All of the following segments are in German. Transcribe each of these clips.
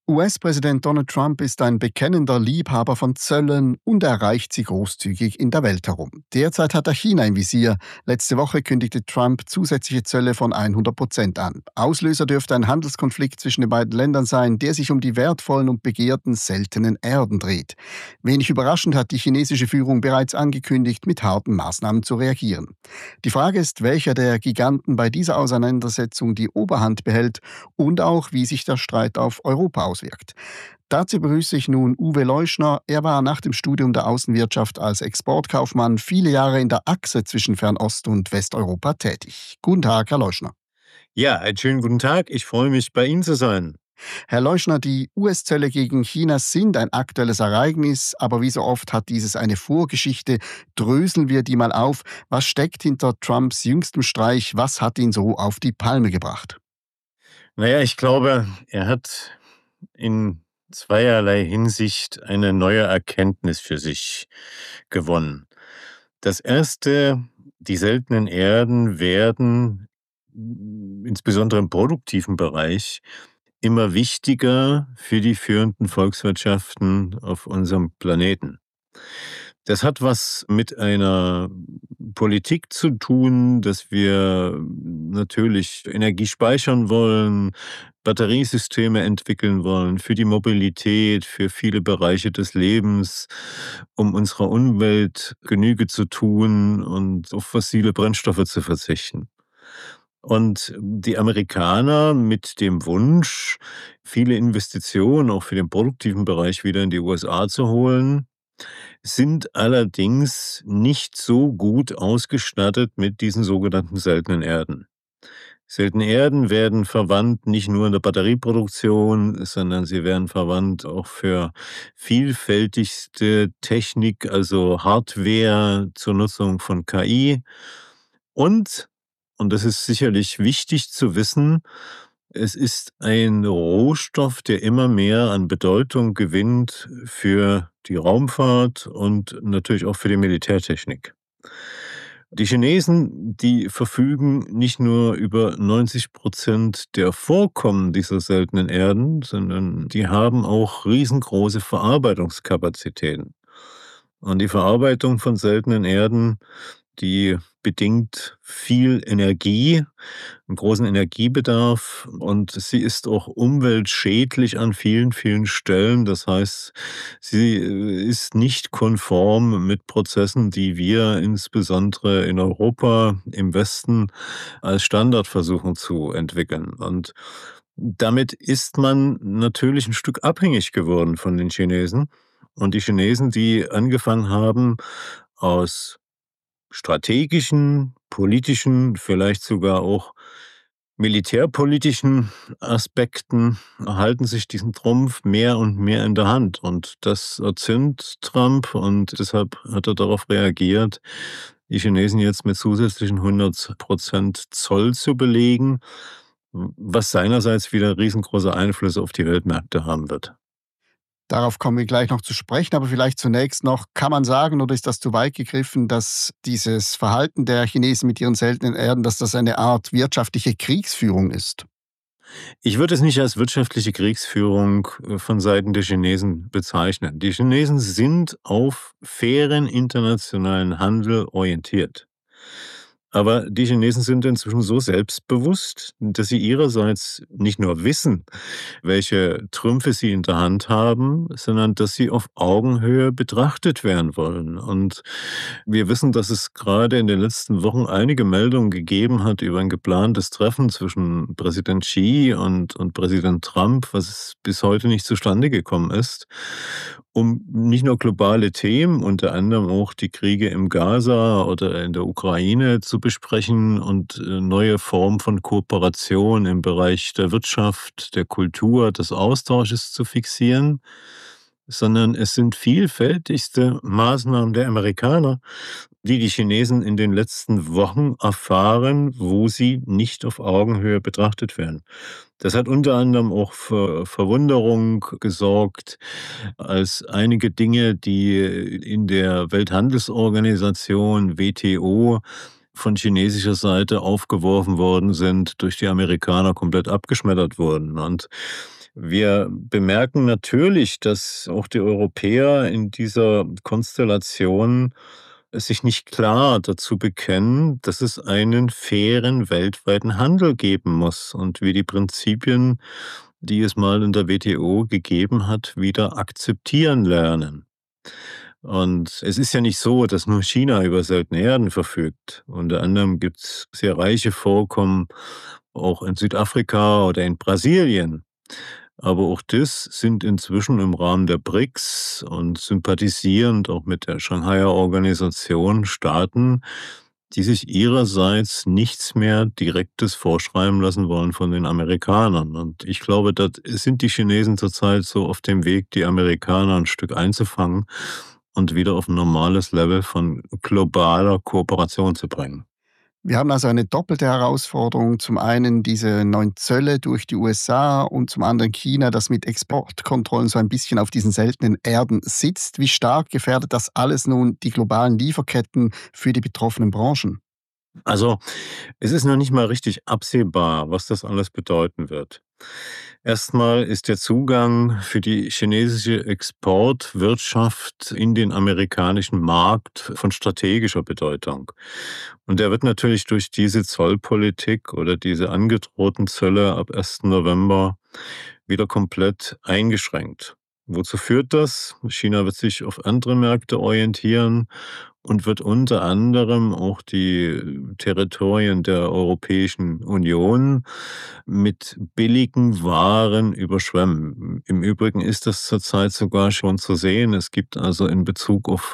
US-Präsident Donald Trump ist ein bekennender Liebhaber von Zöllen und erreicht sie großzügig in der Welt herum. Derzeit hat er China im Visier. Letzte Woche kündigte Trump zusätzliche Zölle von 100% an. Auslöser dürfte ein Handelskonflikt zwischen den beiden Ländern sein, der sich um die wertvollen und begehrten seltenen Erden dreht. Wenig überraschend hat die chinesische Führung bereits angekündigt, mit harten Maßnahmen zu reagieren. Die Frage ist, welcher der Giganten bei dieser Auseinandersetzung die Oberhand behält und auch, wie sich der Streit auf Europa auswirkt. Dazu begrüße ich nun Uwe Leuschner. Er war nach dem Studium der Außenwirtschaft als Exportkaufmann viele Jahre in der Achse zwischen Fernost und Westeuropa tätig. Guten Tag, Herr Leuschner. Ja, einen schönen guten Tag. Ich freue mich, bei Ihnen zu sein. Herr Leuschner, die US-Zölle gegen China sind ein aktuelles Ereignis, aber wie so oft hat dieses eine Vorgeschichte. Dröseln wir die mal auf. Was steckt hinter Trumps jüngstem Streich? Was hat ihn so auf die Palme gebracht? Naja, ich glaube, er hat in zweierlei Hinsicht eine neue Erkenntnis für sich gewonnen. Das erste, die seltenen Erden werden insbesondere im produktiven Bereich immer wichtiger für die führenden Volkswirtschaften auf unserem Planeten. Das hat was mit einer Politik zu tun, dass wir natürlich Energie speichern wollen, Batteriesysteme entwickeln wollen für die Mobilität, für viele Bereiche des Lebens, um unserer Umwelt Genüge zu tun und auf fossile Brennstoffe zu verzichten. Und die Amerikaner mit dem Wunsch, viele Investitionen auch für den produktiven Bereich wieder in die USA zu holen, sind allerdings nicht so gut ausgestattet mit diesen sogenannten seltenen Erden. Seltene Erden werden verwandt nicht nur in der Batterieproduktion, sondern sie werden verwandt auch für vielfältigste Technik, also Hardware zur Nutzung von KI. Und das ist sicherlich wichtig zu wissen, es ist ein Rohstoff, der immer mehr an Bedeutung gewinnt für die Raumfahrt und natürlich auch für die Militärtechnik. Die Chinesen, die verfügen nicht nur über 90% der Vorkommen dieser seltenen Erden, sondern die haben auch riesengroße Verarbeitungskapazitäten. Und die Verarbeitung von seltenen Erden, die bedingt viel Energie, einen großen Energiebedarf, und sie ist auch umweltschädlich an vielen, vielen Stellen. Das heißt, sie ist nicht konform mit Prozessen, die wir insbesondere in Europa, im Westen, als Standard versuchen zu entwickeln. Und damit ist man natürlich ein Stück abhängig geworden von den Chinesen. Und die Chinesen, die angefangen haben, aus strategischen, politischen, vielleicht sogar auch militärpolitischen Aspekten, halten sich diesen Trumpf mehr und mehr in der Hand. Und das erzürnt Trump, und deshalb hat er darauf reagiert, die Chinesen jetzt mit zusätzlichen 100% Zoll zu belegen, was seinerseits wieder riesengroße Einflüsse auf die Weltmärkte haben wird. Darauf kommen wir gleich noch zu sprechen, aber vielleicht zunächst noch, kann man sagen, oder ist das zu weit gegriffen, dass dieses Verhalten der Chinesen mit ihren seltenen Erden, dass das eine Art wirtschaftliche Kriegsführung ist? Ich würde es nicht als wirtschaftliche Kriegsführung von Seiten der Chinesen bezeichnen. Die Chinesen sind auf fairen internationalen Handel orientiert. Aber die Chinesen sind inzwischen so selbstbewusst, dass sie ihrerseits nicht nur wissen, welche Trümpfe sie in der Hand haben, sondern dass sie auf Augenhöhe betrachtet werden wollen. Und wir wissen, dass es gerade in den letzten Wochen einige Meldungen gegeben hat über ein geplantes Treffen zwischen Präsident Xi und Präsident Trump, was bis heute nicht zustande gekommen ist, um nicht nur globale Themen, unter anderem auch die Kriege im Gaza oder in der Ukraine zu besprechen und neue Formen von Kooperation im Bereich der Wirtschaft, der Kultur, des Austausches zu fixieren, sondern es sind vielfältigste Maßnahmen der Amerikaner, die die Chinesen in den letzten Wochen erfahren, wo sie nicht auf Augenhöhe betrachtet werden. Das hat unter anderem auch für Verwunderung gesorgt, als einige Dinge, die in der Welthandelsorganisation WTO von chinesischer Seite aufgeworfen worden sind, durch die Amerikaner komplett abgeschmettert wurden. Und Wir bemerken natürlich, dass auch die Europäer in dieser Konstellation sich nicht klar dazu bekennen, dass es einen fairen weltweiten Handel geben muss und wie die Prinzipien, die es mal in der WTO gegeben hat, wieder akzeptieren lernen. Und es ist ja nicht so, dass nur China über seltene Erden verfügt. Unter anderem gibt es sehr reiche Vorkommen auch in Südafrika oder in Brasilien. Aber auch das sind inzwischen im Rahmen der BRICS und sympathisierend auch mit der Shanghaier Organisation Staaten, die sich ihrerseits nichts mehr Direktes vorschreiben lassen wollen von den Amerikanern. Und ich glaube, da sind die Chinesen zurzeit so auf dem Weg, die Amerikaner ein Stück einzufangen und wieder auf ein normales Level von globaler Kooperation zu bringen. Wir haben also eine doppelte Herausforderung. Zum einen diese neuen Zölle durch die USA und zum anderen China, das mit Exportkontrollen so ein bisschen auf diesen seltenen Erden sitzt. Wie stark gefährdet das alles nun die globalen Lieferketten für die betroffenen Branchen? Also, es ist noch nicht mal richtig absehbar, was das alles bedeuten wird. Erstmal ist der Zugang für die chinesische Exportwirtschaft in den amerikanischen Markt von strategischer Bedeutung. Und der wird natürlich durch diese Zollpolitik oder diese angedrohten Zölle ab 1. November wieder komplett eingeschränkt. Wozu führt das? China wird sich auf andere Märkte orientieren und wird unter anderem auch die Territorien der Europäischen Union mit billigen Waren überschwemmen. Im Übrigen ist das zurzeit sogar schon zu sehen. Es gibt also in Bezug auf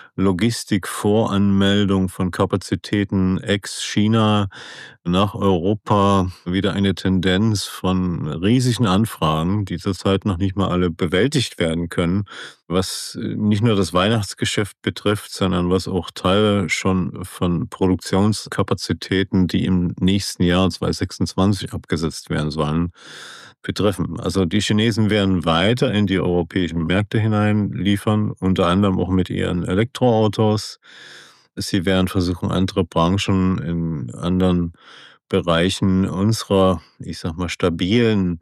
Logistikvoranmeldung von Kapazitäten ex-China nach Europa wieder eine Tendenz von riesigen Anfragen, die zurzeit noch nicht mal alle bewältigt werden können, was nicht nur das Weihnachtsgeschäft betrifft, sondern was auch Teile schon von Produktionskapazitäten, die im nächsten Jahr 2026 abgesetzt werden sollen, betreffen. Also die Chinesen werden weiter in die europäischen Märkte hinein liefern, unter anderem auch mit ihren Elektroautos. Sie werden versuchen, andere Branchen in anderen Bereichen unserer, ich sag mal, stabilen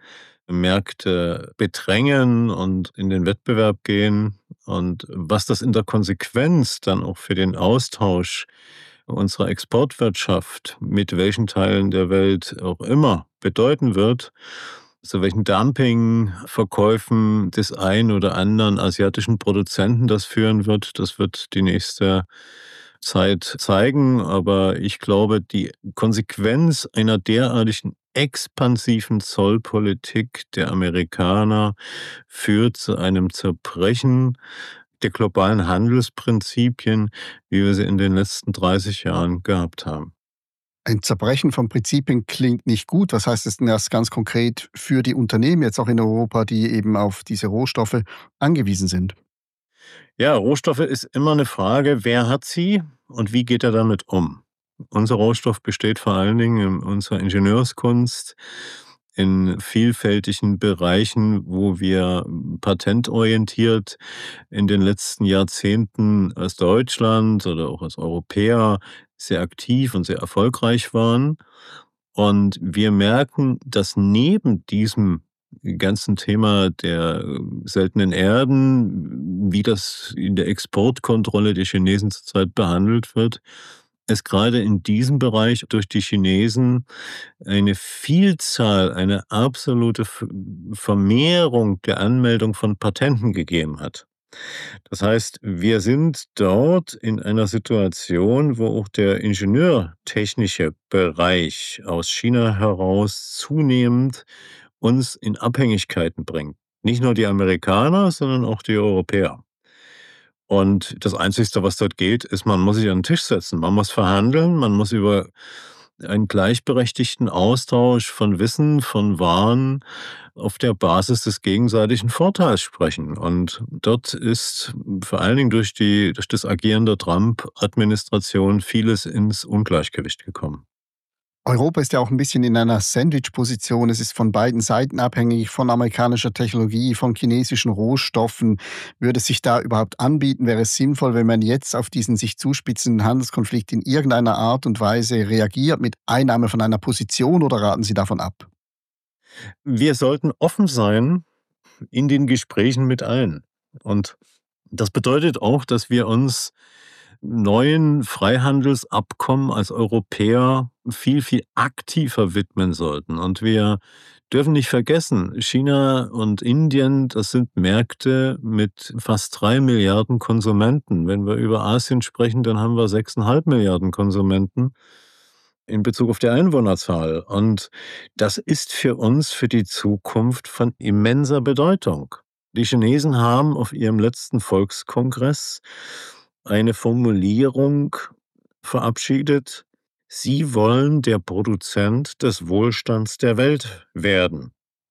Märkte bedrängen und in den Wettbewerb gehen. Und was das in der Konsequenz dann auch für den Austausch unserer Exportwirtschaft mit welchen Teilen der Welt auch immer bedeuten wird, zu welchen Dumpingverkäufen des einen oder anderen asiatischen Produzenten das führen wird, das wird die nächste Zeit zeigen. Aber ich glaube, die Konsequenz einer derartigen expansiven Zollpolitik der Amerikaner führt zu einem Zerbrechen der globalen Handelsprinzipien, wie wir sie in den letzten 30 Jahren gehabt haben. Ein Zerbrechen von Prinzipien klingt nicht gut. Was heißt es denn erst ganz konkret für die Unternehmen, jetzt auch in Europa, die eben auf diese Rohstoffe angewiesen sind? Ja, Rohstoffe ist immer eine Frage, wer hat sie und wie geht er damit um? Unser Rohstoff besteht vor allen Dingen in unserer Ingenieurskunst, in vielfältigen Bereichen, wo wir patentorientiert in den letzten Jahrzehnten als Deutschland oder auch als Europäer sehr aktiv und sehr erfolgreich waren. Und wir merken, dass neben diesem ganzen Thema der seltenen Erden, wie das in der Exportkontrolle der Chinesen zurzeit behandelt wird, es gerade in diesem Bereich durch die Chinesen eine Vielzahl, eine absolute Vermehrung der Anmeldung von Patenten gegeben hat. Das heißt, wir sind dort in einer Situation, wo auch der ingenieurtechnische Bereich aus China heraus zunehmend uns in Abhängigkeiten bringt. Nicht nur die Amerikaner, sondern auch die Europäer. Und das Einzige, was dort geht, ist, man muss sich an den Tisch setzen. Man muss verhandeln, man muss über einen gleichberechtigten Austausch von Wissen, von Waren auf der Basis des gegenseitigen Vorteils sprechen. Und dort ist vor allen Dingen durch das Agieren der Trump-Administration vieles ins Ungleichgewicht gekommen. Europa ist ja auch ein bisschen in einer Sandwich-Position. Es ist von beiden Seiten abhängig, von amerikanischer Technologie, von chinesischen Rohstoffen. Würde es sich da überhaupt anbieten? Wäre es sinnvoll, wenn man jetzt auf diesen sich zuspitzenden Handelskonflikt in irgendeiner Art und Weise reagiert mit Einnahme von einer Position oder raten Sie davon ab? Wir sollten offen sein in den Gesprächen mit allen. Und das bedeutet auch, dass wir uns neuen Freihandelsabkommen als Europäer viel, viel aktiver widmen sollten. Und wir dürfen nicht vergessen, China und Indien, das sind Märkte mit fast 3 Milliarden Konsumenten. Wenn wir über Asien sprechen, dann haben wir 6,5 Milliarden Konsumenten in Bezug auf die Einwohnerzahl. Und das ist für uns für die Zukunft von immenser Bedeutung. Die Chinesen haben auf ihrem letzten Volkskongress eine Formulierung verabschiedet: Sie wollen der Produzent des Wohlstands der Welt werden.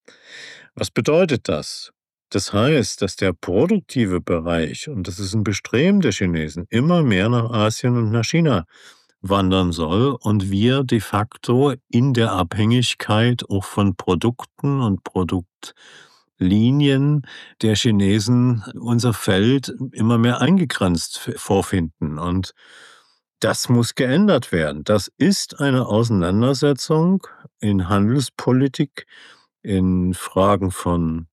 Was bedeutet das? Das heißt, dass der produktive Bereich, und das ist ein Bestreben der Chinesen, immer mehr nach Asien und nach China wandern soll und wir de facto in der Abhängigkeit auch von Produkten und Produktlinien der Chinesen unser Feld immer mehr eingegrenzt vorfinden. Und das muss geändert werden. Das ist eine Auseinandersetzung in Handelspolitik, in Fragen von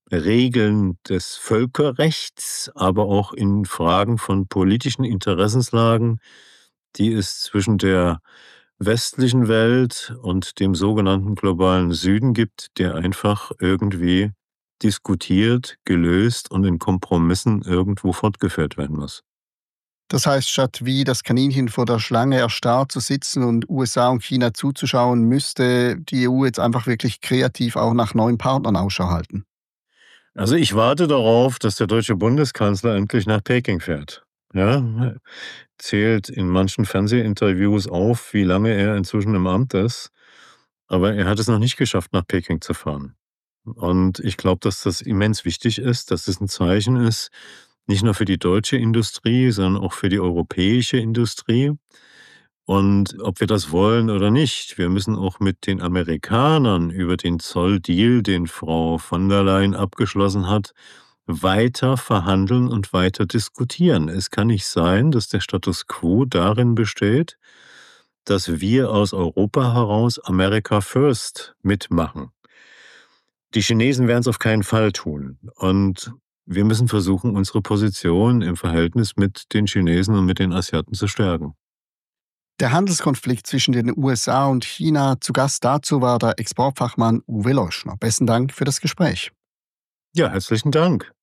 Regeln des Völkerrechts, aber auch in Fragen von politischen Interessenslagen, die es zwischen der westlichen Welt und dem sogenannten globalen Süden gibt, der einfach irgendwie diskutiert, gelöst und in Kompromissen irgendwo fortgeführt werden muss. Das heißt, statt wie das Kaninchen vor der Schlange erstarrt zu sitzen und USA und China zuzuschauen, müsste die EU jetzt einfach wirklich kreativ auch nach neuen Partnern Ausschau halten. Also, ich warte darauf, dass der deutsche Bundeskanzler endlich nach Peking fährt. Ja, zählt in manchen Fernsehinterviews auf, wie lange er inzwischen im Amt ist, aber er hat es noch nicht geschafft, nach Peking zu fahren. Und ich glaube, dass das immens wichtig ist, dass es ein Zeichen ist, nicht nur für die deutsche Industrie, sondern auch für die europäische Industrie. Und ob wir das wollen oder nicht, wir müssen auch mit den Amerikanern über den Zolldeal, den Frau von der Leyen abgeschlossen hat, weiter verhandeln und weiter diskutieren. Es kann nicht sein, dass der Status quo darin besteht, dass wir aus Europa heraus America First mitmachen. Die Chinesen werden es auf keinen Fall tun. Und wir müssen versuchen, unsere Position im Verhältnis mit den Chinesen und mit den Asiaten zu stärken. Der Handelskonflikt zwischen den USA und China, zu Gast dazu war der Exportfachmann Uwe Leuschner. Besten Dank für das Gespräch. Ja, herzlichen Dank.